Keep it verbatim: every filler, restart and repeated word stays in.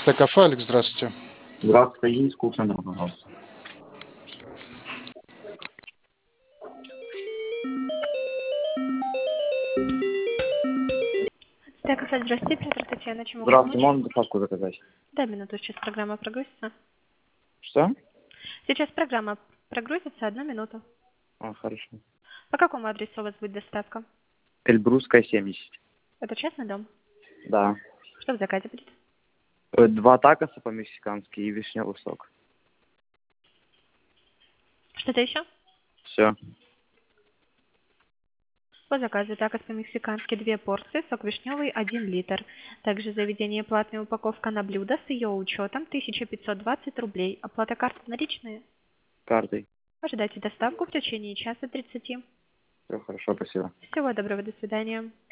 Т-кафе, Алекс, здравствуйте. Здравствуйте, есть кухня, пожалуйста. Т-кафе, здравствуйте, Петр, Татьяна, чем могу Здравствуйте, помочь? можно доставку заказать? Да, минуту, сейчас программа прогрузится. Что? Сейчас программа прогрузится, одну минуту. А, хорошо. По какому адресу у вас будет доставка? Эльбрусская, семьдесят. Это частный дом? Да. Что в заказе будет? Э, Два такоса по-мексикански и вишневый сок. Что-то еще? Все. По заказу такос по-мексикански две порции, сок вишневый один литр. Также заведение платная упаковка на блюдо с ее учетом тысяча пятьсот двадцать рублей. Оплата карты наличные. Картой. Ожидайте доставку в течение часа тридцати. Все хорошо, спасибо. Всего доброго, до свидания.